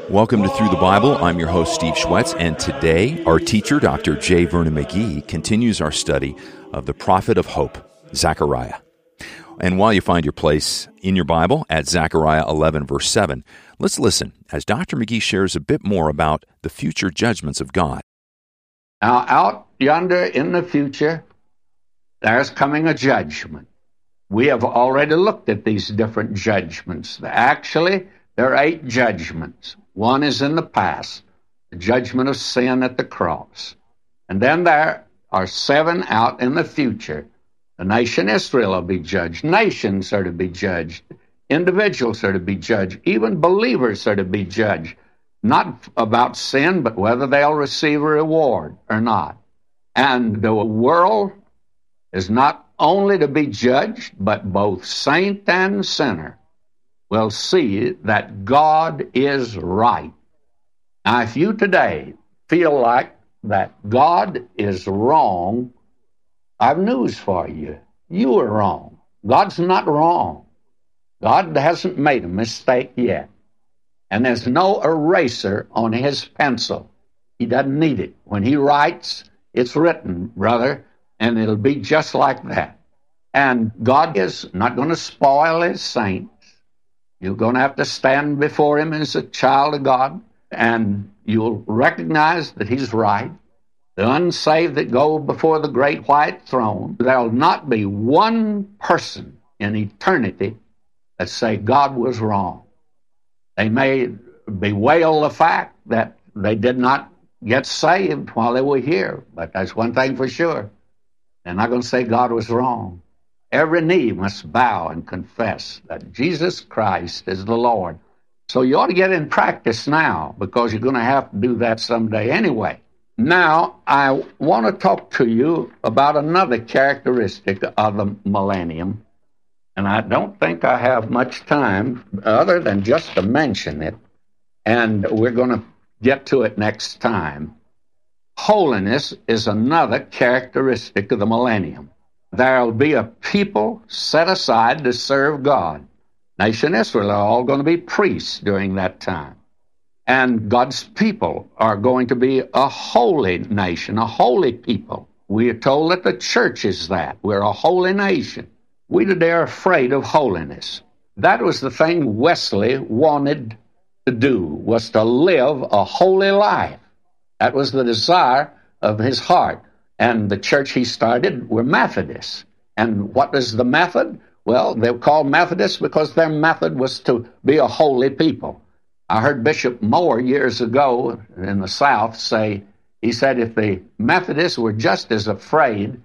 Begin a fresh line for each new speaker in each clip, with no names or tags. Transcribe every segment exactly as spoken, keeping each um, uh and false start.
Welcome to Through the Bible. I'm your host, Steve Schwetz, and today our teacher, Doctor J. Vernon McGee, continues our study of the prophet of hope, Zechariah. And while you find your place in your Bible at Zechariah eleven, verse seven, let's listen as Doctor McGee shares a bit more about the future judgments of God.
Now, out yonder in the future, there's coming a judgment. We have already looked at these different judgments. Actually, there are eight judgments. One is in the past, the judgment of sin at the cross. And then there are seven out in the future. The nation Israel will be judged. Nations are to be judged. Individuals are to be judged. Even believers are to be judged. Not about sin, but whether they'll receive a reward or not. And the world is not only to be judged, but both saint and sinner will see that God is right. Now, if you today feel like that God is wrong, I have news for you. You are wrong. God's not wrong. God hasn't made a mistake yet. And there's no eraser on his pencil. He doesn't need it. When he writes, it's written, brother, and it'll be just like that. And God is not going to spoil his saints. You're going to have to stand before him as a child of God, and you'll recognize that he's right. The unsaved that go before the great white throne, there'll not be one person in eternity that say God was wrong. They may bewail the fact that they did not get saved while they were here, but that's one thing for sure. They're not going to say God was wrong. Every knee must bow and confess that Jesus Christ is the Lord. So you ought to get in practice now, because you're going to have to do that someday anyway. Now, I want to talk to you about another characteristic of the millennium, and I don't think I have much time other than just to mention it, and we're going to get to it next time. Holiness is another characteristic of the millennium. There'll be a people set aside to serve God. Nation Israel are all going to be priests during that time. And God's people are going to be a holy nation, a holy people. We are told that the church is that. We're a holy nation. We today are afraid of holiness. That was the thing Wesley wanted to do, was to live a holy life. That was the desire of his heart. And the church he started were Methodists. And what is the method? Well, they were called Methodists because their method was to be a holy people. I heard Bishop Moore years ago in the South say, he said, if the Methodists were just as afraid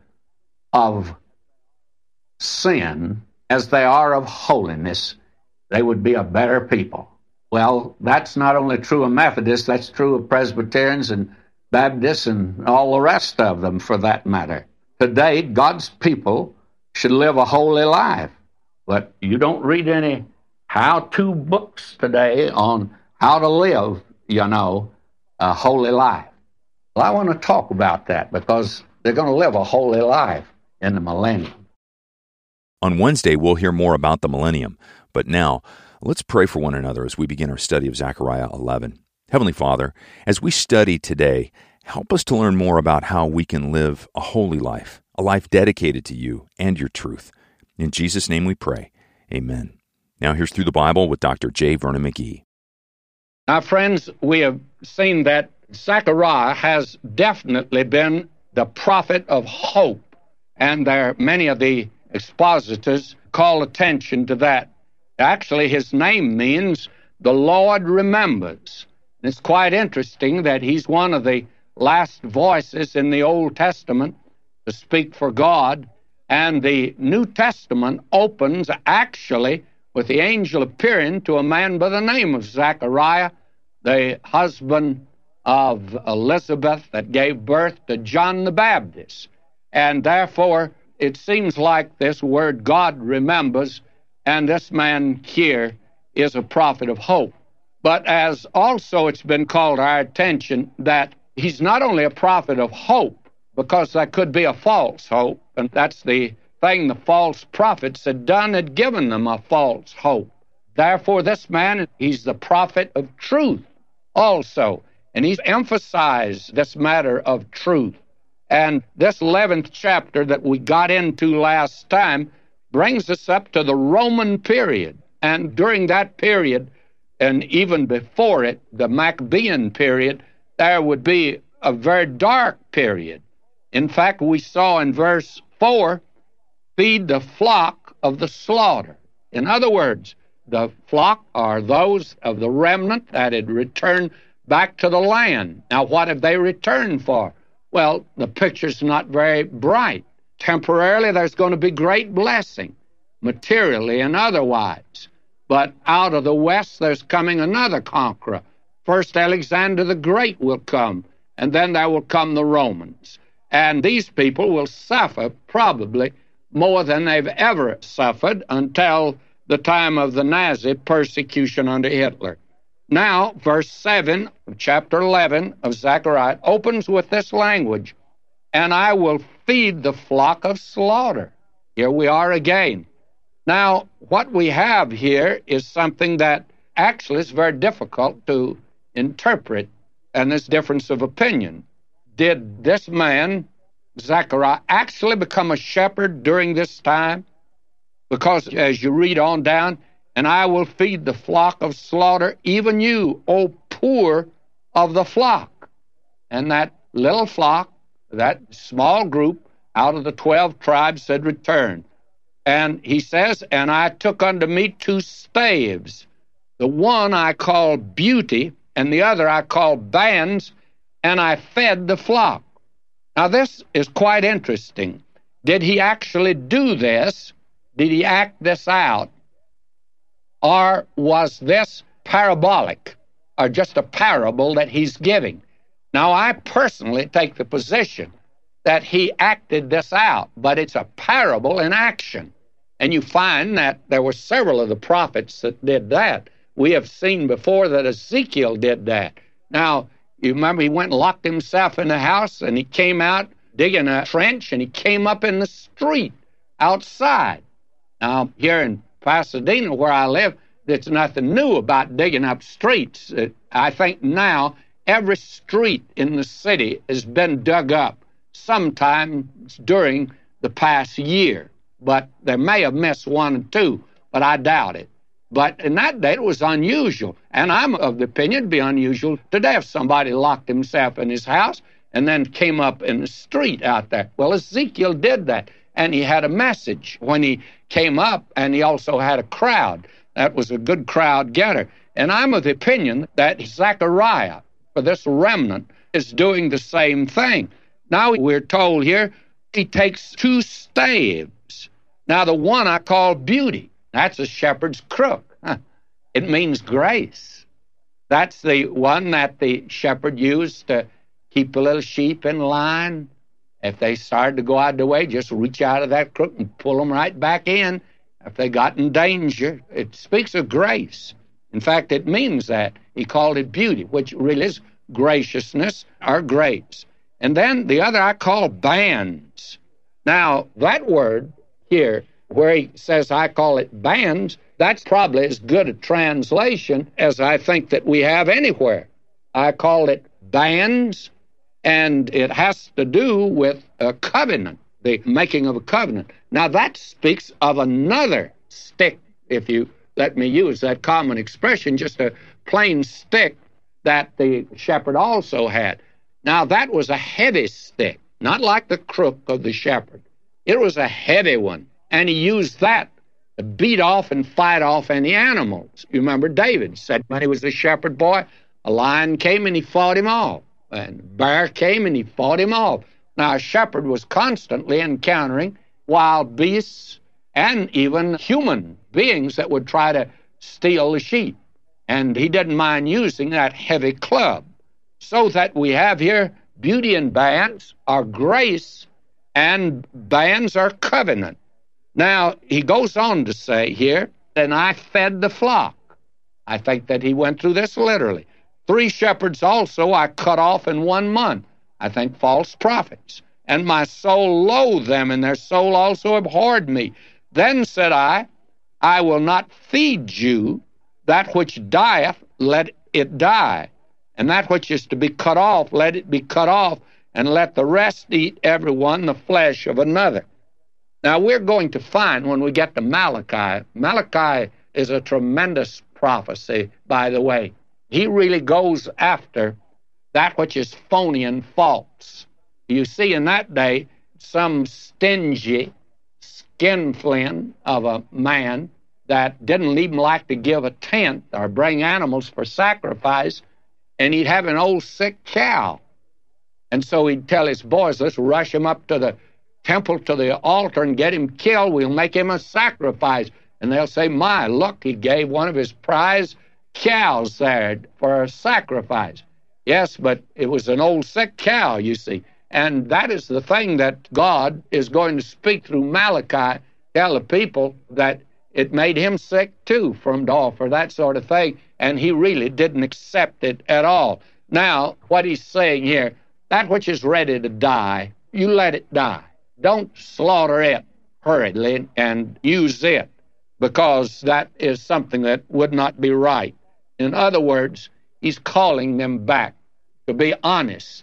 of sin as they are of holiness, they would be a better people. Well, that's not only true of Methodists, that's true of Presbyterians and Baptists and all the rest of them, for that matter. Today, God's people should live a holy life. But you don't read any how-to books today on how to live, you know, a holy life. Well, I want to talk about that because they're going to live a holy life in the millennium.
On Wednesday, we'll hear more about the millennium. But now, let's pray for one another as we begin our study of Zechariah eleven. Heavenly Father, as we study today, help us to learn more about how we can live a holy life, a life dedicated to you and your truth. In Jesus' name we pray. Amen. Now here's Through the Bible with Doctor J. Vernon McGee.
Now, friends, we have seen that Zechariah has definitely been the prophet of hope, and there many of the expositors call attention to that. Actually, his name means the Lord remembers. It's quite interesting that he's one of the last voices in the Old Testament to speak for God, and the New Testament opens actually with the angel appearing to a man by the name of Zechariah, the husband of Elizabeth that gave birth to John the Baptist. And therefore, it seems like this word God remembers, and this man here is a prophet of hope. But as also it's been called to our attention that he's not only a prophet of hope, because there could be a false hope, and that's the thing the false prophets had done, had given them a false hope. Therefore, this man, he's the prophet of truth. also. And he's emphasized this matter of truth. And this eleventh chapter that we got into last time brings us up to the Roman period. And during that period, and even before it, the Maccabean period, there would be a very dark period. In fact, we saw in verse four, feed the flock of the slaughter. In other words, the flock are those of the remnant that had returned back to the land. Now, what have they returned for? Well, the picture's not very bright. Temporarily, there's going to be great blessing, materially and otherwise. But out of the west, there's coming another conqueror. First, Alexander the Great will come, and then there will come the Romans. And these people will suffer probably more than they've ever suffered until the time of the Nazi persecution under Hitler. Now, verse seven of chapter eleven of Zechariah opens with this language, and I will feed the flock of slaughter. Here we are again. Now, what we have here is something that actually is very difficult to interpret, and this difference of opinion. Did this man, Zechariah, actually become a shepherd during this time? Because as you read on down, and I will feed the flock of slaughter, even you, O poor of the flock. And that little flock, that small group out of the twelve tribes had returned. And he says, and I took unto me two staves. The one I called Beauty, and the other I called Bands, and I fed the flock. Now this is quite interesting. Did he actually do this? Did he act this out? Or was this parabolic, or just a parable that he's giving? Now, I personally take the position that he acted this out, but it's a parable in action. And you find that there were several of the prophets that did that. We have seen before that Ezekiel did that. Now, you remember he went and locked himself in the house, and he came out digging a trench, and he came up in the street outside. Now, here in Pasadena, where I live, there's nothing new about digging up streets. I think now every street in the city has been dug up sometime during the past year. But they may have missed one or two, but I doubt it. But in that day, it was unusual. And I'm of the opinion it'd be unusual today if somebody locked himself in his house and then came up in the street out there. Well, Ezekiel did that. And he had a message when he came up, and he also had a crowd. That was a good crowd getter. And I'm of the opinion that Zechariah, for this remnant, is doing the same thing. Now we're told here he takes two staves. Now the one I call Beauty. That's a shepherd's crook. Huh. It means grace. That's the one that the shepherd used to keep the little sheep in line. If they started to go out of the way, just reach out of that crook and pull them right back in. If they got in danger, it speaks of grace. In fact, it means that. He called it Beauty, which really is graciousness or grace. And then the other I call Bands. Now, that word here, where he says I call it Bands, that's probably as good a translation as I think that we have anywhere. I call it Bands. And it has to do with a covenant, the making of a covenant. Now, that speaks of another stick, if you let me use that common expression, just a plain stick that the shepherd also had. Now, that was a heavy stick, not like the crook of the shepherd. It was a heavy one, and he used that to beat off and fight off any animals. You remember David said when he was a shepherd boy, a lion came and he fought him off. And a bear came and he fought him off. Now, a shepherd was constantly encountering wild beasts and even human beings that would try to steal the sheep. And he didn't mind using that heavy club. So that we have here Beauty and Bands are grace, and Bands are covenant. Now, he goes on to say here, and I fed the flock. I think that he went through this literally. Three shepherds also I cut off in one month, I think false prophets. And my soul loathed them, and their soul also abhorred me. Then said I, I will not feed you. That which dieth, let it die. And that which is to be cut off, let it be cut off, and let the rest eat every one the flesh of another. Now, we're going to find when we get to Malachi, Malachi is a tremendous prophecy, by the way. He really goes after that which is phony and false. You see, in that day, some stingy skinflint of a man that didn't even like to give a tenth or bring animals for sacrifice, and he'd have an old sick cow. And so he'd tell his boys, let's rush him up to the temple, to the altar, and get him killed. We'll make him a sacrifice. And they'll say, my, look, he gave one of his prize cows there for a sacrifice. Yes, but it was an old sick cow, you see. And that is the thing that God is going to speak through Malachi, tell the people that it made him sick, too, from to offer that sort of thing, and he really didn't accept it at all. Now, what he's saying here, that which is ready to die, you let it die. Don't slaughter it hurriedly and use it, because that is something that would not be right. In other words, he's calling them back to be honest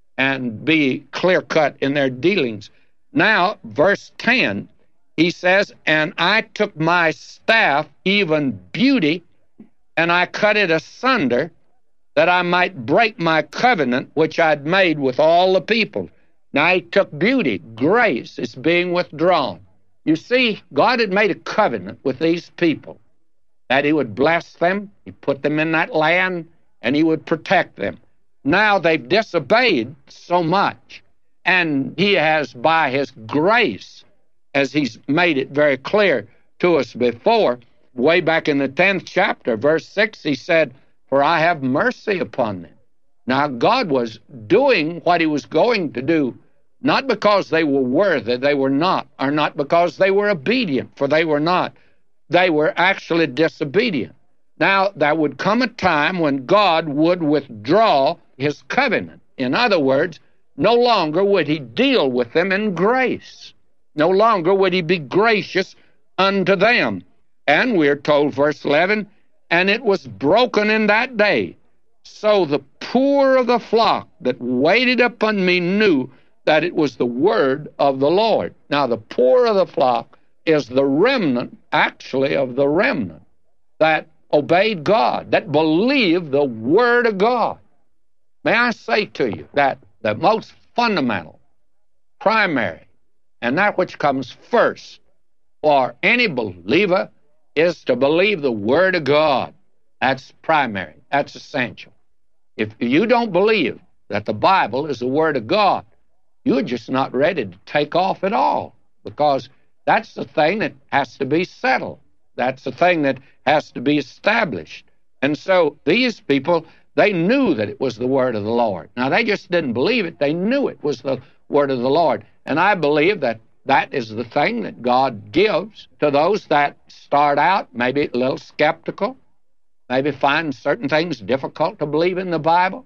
and be clear-cut in their dealings. Now, verse ten, he says, and I took my staff, even beauty, and I cut it asunder, that I might break my covenant which I'd made with all the people. Now, he took beauty, grace is being withdrawn. You see, God had made a covenant with these people that he would bless them, he put them in that land, and he would protect them. Now they've disobeyed so much, and he has, by his grace, as he's made it very clear to us before, way back in the tenth chapter, verse six, he said, for I have mercy upon them. Now, God was doing what he was going to do, not because they were worthy, they were not, or not because they were obedient, for they were not. They were actually disobedient. Now, there would come a time when God would withdraw his covenant. In other words, no longer would he deal with them in grace. No longer would he be gracious unto them. And we're told, verse eleven, and it was broken in that day. So the poor of the flock that waited upon me knew that it was the word of the Lord. Now, the poor of the flock is the remnant, actually, of the remnant that obeyed God, that believed the word of God. May I say to you that the most fundamental, primary, and that which comes first for any believer is to believe the word of God. That's primary. That's essential. If you don't believe that the Bible is the word of God, you're just not ready to take off at all, because that's the thing that has to be settled. That's the thing that has to be established. And so these people, they knew that it was the word of the Lord. Now, they just didn't believe it. They knew it was the word of the Lord. And I believe that that is the thing that God gives to those that start out maybe a little skeptical, maybe find certain things difficult to believe in the Bible.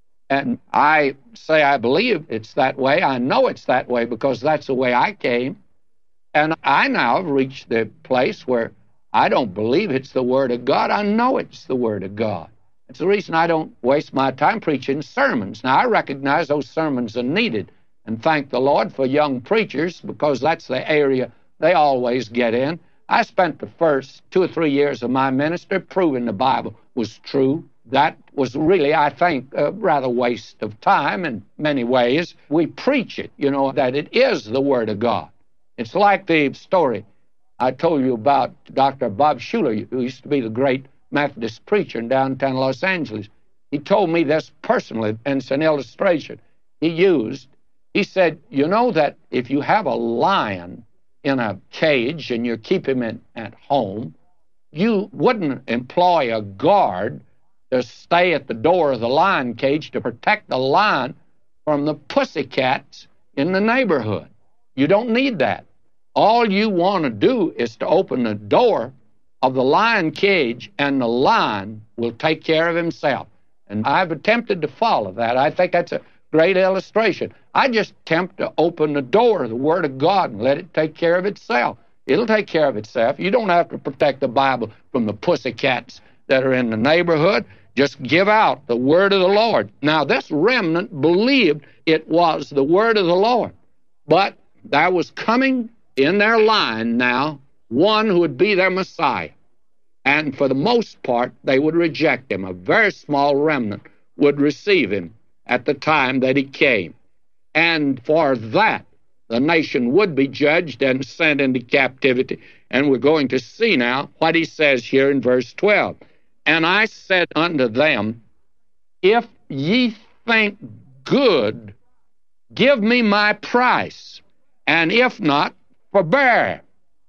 And I say I believe it's that way. I know it's that way because that's the way I came. And I now have reached the place where I don't believe it's the Word of God. I know it's the Word of God. It's the reason I don't waste my time preaching sermons. Now, I recognize those sermons are needed, and thank the Lord for young preachers, because that's the area they always get in. I spent the first two or three years of my ministry proving the Bible was true. That was really, I think, a rather waste of time in many ways. We preach it, you know, that it is the Word of God. It's like the story I told you about Doctor Bob Schuller, who used to be the great Methodist preacher in downtown Los Angeles. He told me this personally, and it's an illustration he used. He said, you know that if you have a lion in a cage and you keep him in, at home, you wouldn't employ a guard to stay at the door of the lion cage to protect the lion from the pussycats in the neighborhood. You don't need that. All you want to do is to open the door of the lion cage, and the lion will take care of himself. And I've attempted to follow that. I think that's a great illustration. I just attempt to open the door of the Word of God and let it take care of itself. It'll take care of itself. You don't have to protect the Bible from the pussycats that are in the neighborhood. just give out the word of the Lord. Now, this remnant believed it was the word of the Lord, but there was coming in their line now one who would be their Messiah. And for the most part, they would reject him. A very small remnant would receive him at the time that he came. And for that, the nation would be judged and sent into captivity. And we're going to see now what he says here in verse twelve. And I said unto them, if ye think good, give me my price, and if not, forbear.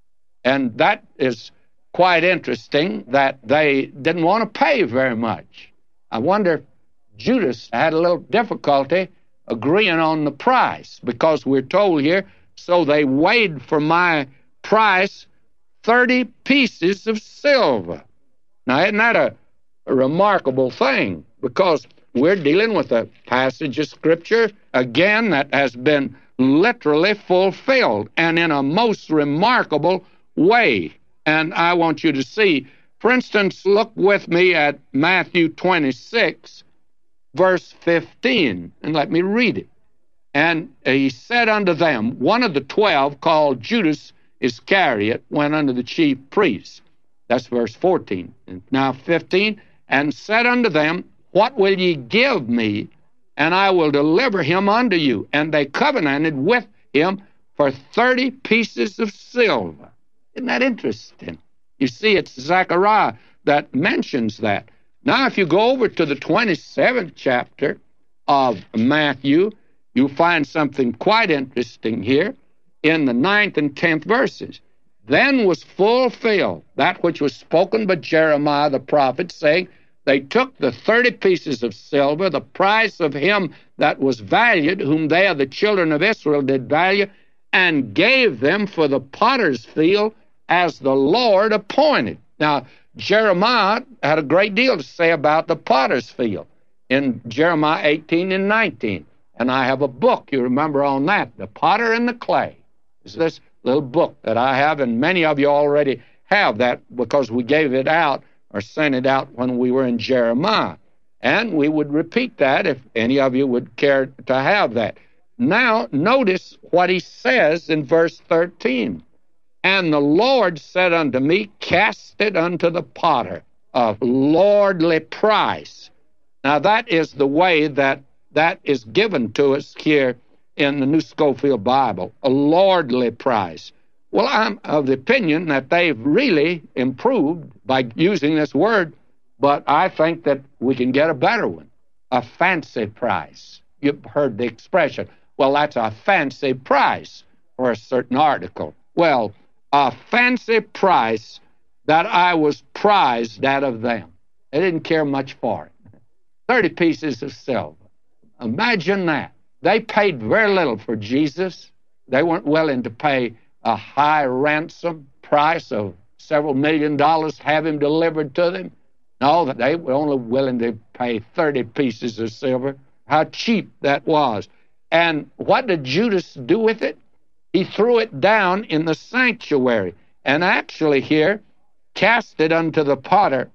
And that is quite interesting that they didn't want to pay very much. I wonder if Judas had a little difficulty agreeing on the price, because we're told here, so they weighed for my price thirty pieces of silver. Now, isn't that a, a remarkable thing? Because we're dealing with a passage of Scripture, again, that has been literally fulfilled, and in a most remarkable way. And I want you to see, for instance, look with me at Matthew twenty-six, verse fifteen, and let me read it. And he said unto them, one of the twelve, called Judas Iscariot, went unto the chief priests. That's verse fourteen. And now fifteen, and said unto them, what will ye give me, and I will deliver him unto you? And they covenanted with him for thirty pieces of silver. Isn't that interesting? You see, it's Zechariah that mentions that. Now, if you go over to the twenty-seventh chapter of Matthew, you'll find something quite interesting here in the ninth and tenth verses. Then was fulfilled that which was spoken by Jeremiah the prophet, saying, they took the thirty pieces of silver, the price of him that was valued, whom they of the children of Israel did value, and gave them for the potter's field as the Lord appointed. Now, Jeremiah had a great deal to say about the potter's field in Jeremiah eighteen and nineteen. And I have a book, you remember, on that, The Potter and the Clay. It's this little book that I have, and many of you already have that because we gave it out or sent it out when we were in Jeremiah. And we would repeat that if any of you would care to have that. Now, notice what he says in verse thirteen. And the Lord said unto me, cast it unto the potter, a lordly price. Now, that is the way that that is given to us here in the New Scofield Bible, a lordly price. Well, I'm of the opinion that they've really improved by using this word, but I think that we can get a better one, a fancy price. You've heard the expression, well, that's a fancy price for a certain article. Well, a fancy price that I was prized out of them. They didn't care much for it. thirty pieces of silver. Imagine that. They paid very little for Jesus. They weren't willing to pay a high ransom price of several million dollars, have him delivered to them. No, they were only willing to pay thirty pieces of silver. How cheap that was. And what did Judas do with it? He threw it down in the sanctuary. And actually here, cast it unto the potter.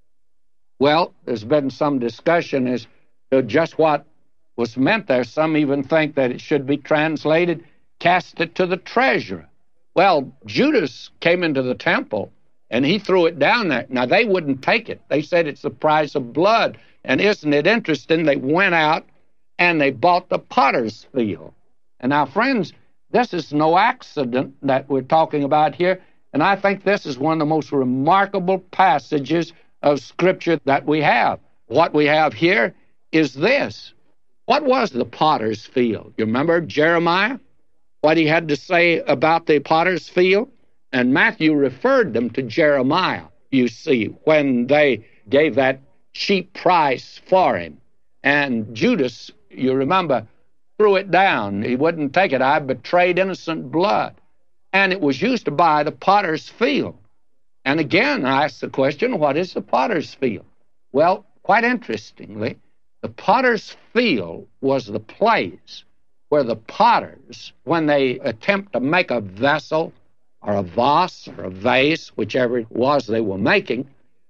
Well, there's been some discussion as to just what was meant there. Some even think that it should be translated, cast it to the treasurer. Well, Judas came into the temple, and he threw it down there. Now, they wouldn't take it. They said it's the price of blood. And isn't it interesting? They went out, and they bought the potter's field. And now, friends, this is no accident that we're talking about here. And I think this is one of the most remarkable passages of Scripture that we have. What we have here is this. What was the potter's field? You remember Jeremiah? What he had to say about the potter's field? And Matthew referred them to Jeremiah, you see, when they gave that cheap price for him. And Judas, you remember, threw it down. He wouldn't take it. I betrayed innocent blood. And it was used to buy the potter's field. And again, I asked the question, what is the potter's field? Well, quite interestingly, the potter's field was the place where the potters, when they attempt to make a vessel or a vase or a vase, whichever it was they were making,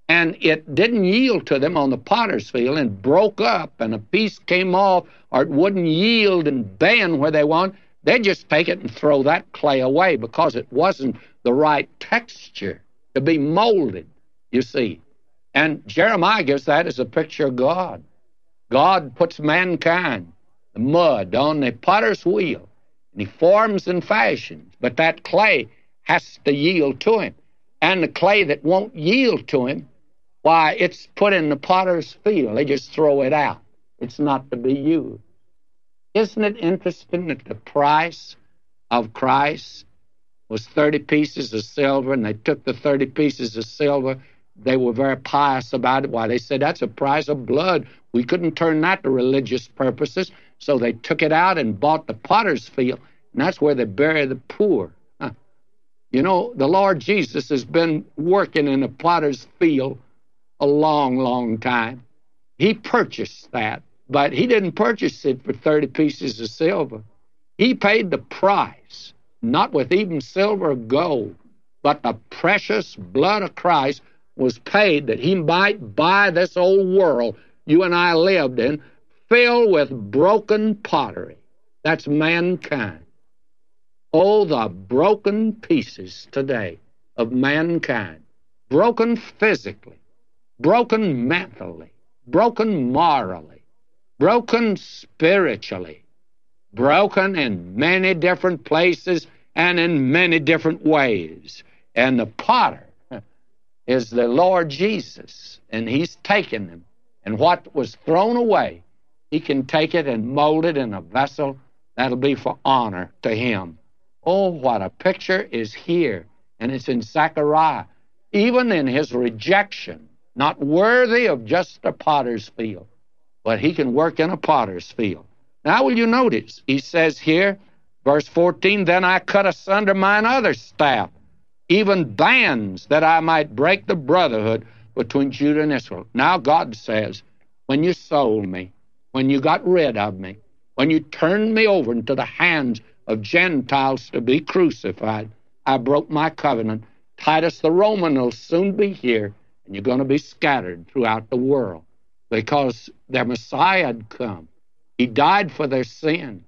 and it didn't yield to them on the potter's field and broke up, and a piece came off, or it wouldn't yield and bend where they want, they'd just take it and throw that clay away because it wasn't the right texture to be molded, you see. And Jeremiah gives that as a picture of God. God puts mankind, the mud, on the potter's wheel, and he forms and fashions, but that clay has to yield to him. And the clay that won't yield to him, why, it's put in the potter's field. They just throw it out. It's not to be used. Isn't it interesting that the price of Christ was thirty pieces of silver, and they took the thirty pieces of silver. They were very pious about it. Why, they said, that's a price of blood. We couldn't turn that to religious purposes, so they took it out and bought the potter's field, and that's where they bury the poor. Huh. You know, the Lord Jesus has been working in the potter's field a long, long time. He purchased that, but he didn't purchase it for thirty pieces of silver. He paid the price, not with even silver or gold, but the precious blood of Christ was paid that he might buy this old world you and I lived in, filled with broken pottery. That's mankind. Oh, the broken pieces today of mankind. Broken physically, broken mentally, broken morally, broken spiritually, broken in many different places and in many different ways. And the potter is the Lord Jesus, and he's taken them. And what was thrown away, he can take it and mold it in a vessel that'll be for honor to him. Oh, what a picture is here, and it's in Zechariah. Even in his rejection, not worthy of just a potter's field, but he can work in a potter's field. Now, will you notice, he says here, verse fourteen, then I cut asunder mine other staff, even bands, that I might break the brotherhood between Judah and Israel. Now God says, when you sold me, when you got rid of me, when you turned me over into the hands of Gentiles to be crucified, I broke my covenant. Titus the Roman will soon be here, and you're going to be scattered throughout the world because their Messiah had come. He died for their sin.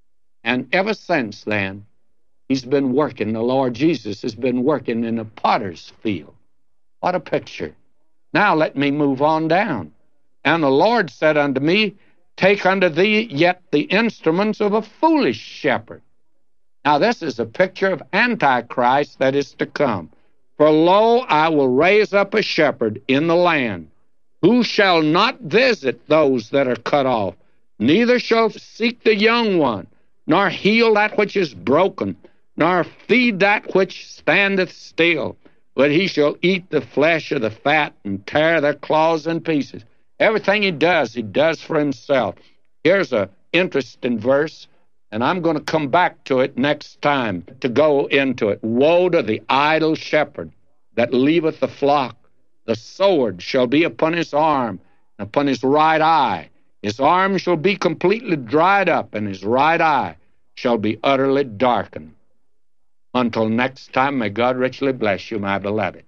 And ever since then, he's been working. The Lord Jesus has been working in the potter's field. What a picture. Now let me move on down. And the Lord said unto me, take unto thee yet the instruments of a foolish shepherd. Now this is a picture of Antichrist that is to come. For lo, I will raise up a shepherd in the land, who shall not visit those that are cut off, neither shall seek the young one, nor heal that which is broken, nor feed that which standeth still. But he shall eat the flesh of the fat and tear their claws in pieces. Everything he does, he does for himself. Here's an interesting verse, and I'm going to come back to it next time to go into it. Woe to the idle shepherd that leaveth the flock. The sword shall be upon his arm, and upon his right eye. His arm shall be completely dried up, and his right eye shall be utterly darkened. Until next time, may God richly bless you, my beloved.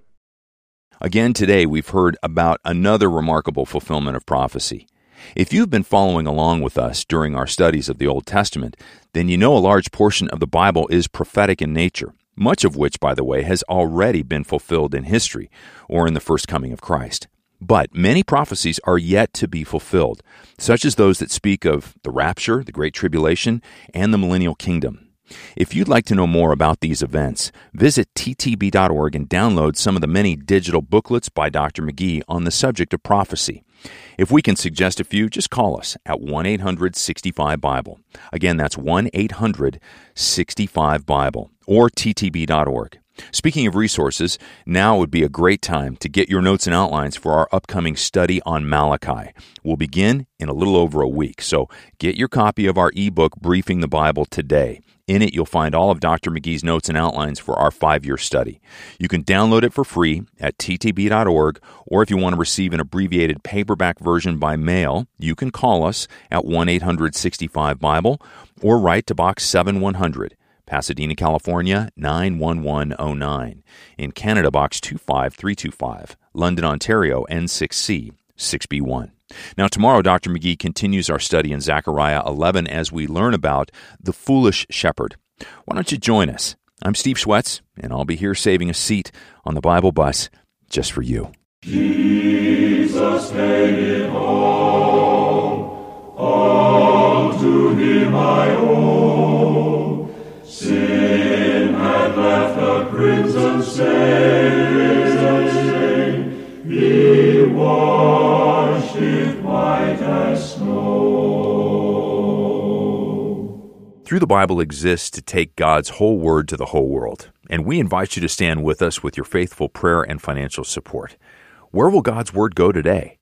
Again today, we've heard about another remarkable fulfillment of prophecy. If you've been following along with us during our studies of the Old Testament, then you know a large portion of the Bible is prophetic in nature, much of which, by the way, has already been fulfilled in history or in the first coming of Christ. But many prophecies are yet to be fulfilled, such as those that speak of the rapture, the Great Tribulation, and the millennial kingdom. If you'd like to know more about these events, visit T T B dot org and download some of the many digital booklets by Doctor McGee on the subject of prophecy. If we can suggest a few, just call us at one eight hundred sixty-five Bible. Again, that's one eight hundred sixty-five Bible or T T B dot org. Speaking of resources, now would be a great time to get your notes and outlines for our upcoming study on Malachi. We'll begin in a little over a week, so get your copy of our ebook, Briefing the Bible, today. In it, you'll find all of Doctor McGee's notes and outlines for our five-year study. You can download it for free at T T B dot org, or if you want to receive an abbreviated paperback version by mail, you can call us at one eight hundred sixty-five Bible or write to Box seven one hundred, Pasadena, California, nine one one oh nine. In Canada, Box two five three two five. London, Ontario, N six C six B one. Now, tomorrow, Doctor McGee continues our study in Zechariah eleven as we learn about the foolish shepherd. Why don't you join us? I'm Steve Schwetz, and I'll be here saving a seat on the Bible bus just for you.
Jesus paid it all, all to him I owe. Sin had left a crimson stain, he washed it white as snow.
Through the Bible exists to take God's whole word to the whole world, and we invite you to stand with us with your faithful prayer and financial support. Where will God's word go today?